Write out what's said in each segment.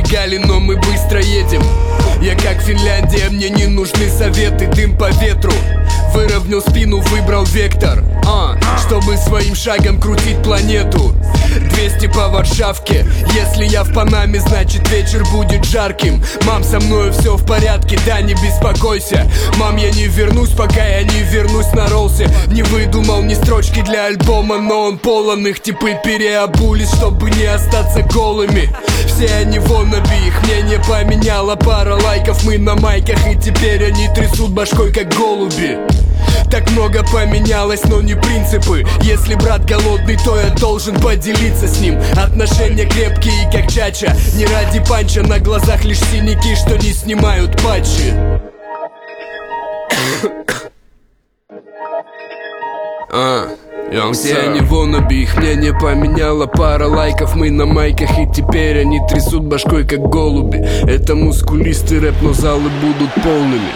помогали, но мы быстро едем. Я как Финляндия, мне не нужны советы, дым по ветру. Выровнял спину, выбрал вектор, чтобы своим шагом крутить планету. 200 по Варшавке. Если я в Панаме, значит вечер будет жарким. Мам, со мною все в порядке, да, не беспокойся. Мам, я не вернусь, пока я не вернусь на ролсе. Не выдумал ни строчки для альбома, но он полон их. Типы переобулись, чтобы не остаться голыми. Все они wannabe, их мнение поменяло. Пара лайков, мы на майках, и теперь они трясут башкой, как голуби. Так много поменялось, но не принципы. Если брат голодный, то я должен поделиться с ним. Отношения крепкие, как чача. Не ради панча, на глазах лишь синяки, что не снимают патчи. Все они wannabe, их мнение поменяло. Пара лайков, мы на майках, и теперь они трясут башкой, как голуби. Это мускулистый рэп, но залы будут полными.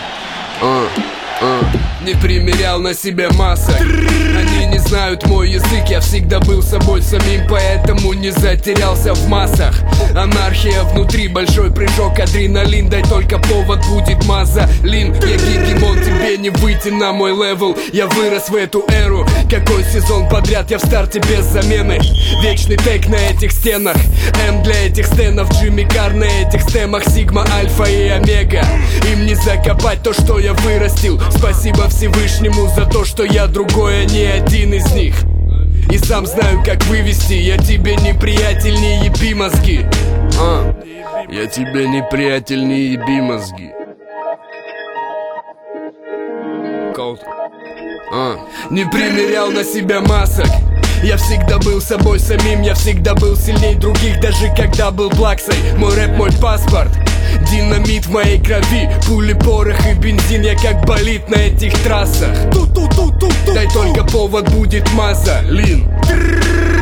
Не примерял на себя масок. Они не знают мой язык, я всегда был собой самим, поэтому не затерялся в массах. Анархия внутри, большой прыжок, адреналин, дай только повод, будет мазолин. Я гегемон, тебе не выйти на мой левел. Я вырос в эту эру, какой сезон подряд я в старте без замены. Вечный тейк на этих стенах, М для этих стенов, Джимми Кар на этих стемах, Сигма, Альфа и Омега. Им не закопать то, что я вырастил. Спасибо Всевышнему за то, что я другой, а не один из них. И сам знаю, как вывести. Я тебе не приятель, не еби мозги. Я тебе не приятель, не еби мозги. Не примерял на себя масок. Я всегда был собой самим, я всегда был сильней других, даже когда был плаксой. Мой рэп, мой паспорт. Динамит в моей крови, пули, порох и бензин. Я как болит на этих трассах. Дай только повод, будет мазолин.